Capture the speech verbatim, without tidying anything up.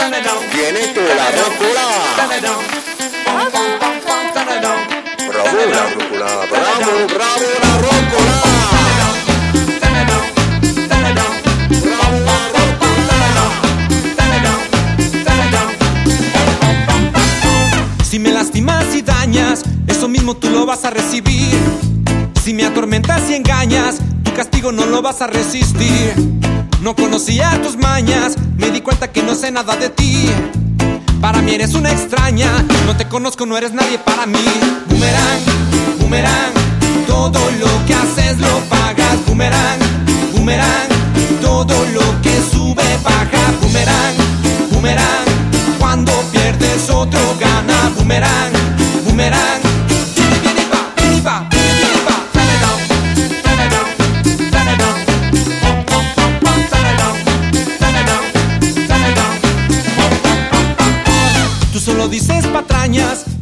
Viene toda la rúcula. Bravo la rúcula, bravo, bravo la rúcula. Bravo la rúcula. Si me lastimas y dañas, eso mismo tú lo vas a recibir. Si me atormentas y engañas, tu castigo no lo vas a resistir. No conocía tus mañas, me di cuenta que no sé nada de ti. Para mí eres una extraña, no te conozco, no eres nadie para mí. Boomerang, boomerang, todo lo que haces lo pagas. Boomerang, boomerang, todo lo que sube baja. Boomerang, boomerang, cuando pierdes otro gana. Boomerang, boomerang, viene, viene, va, viene, va, viene, va. Tú solo dices patrañas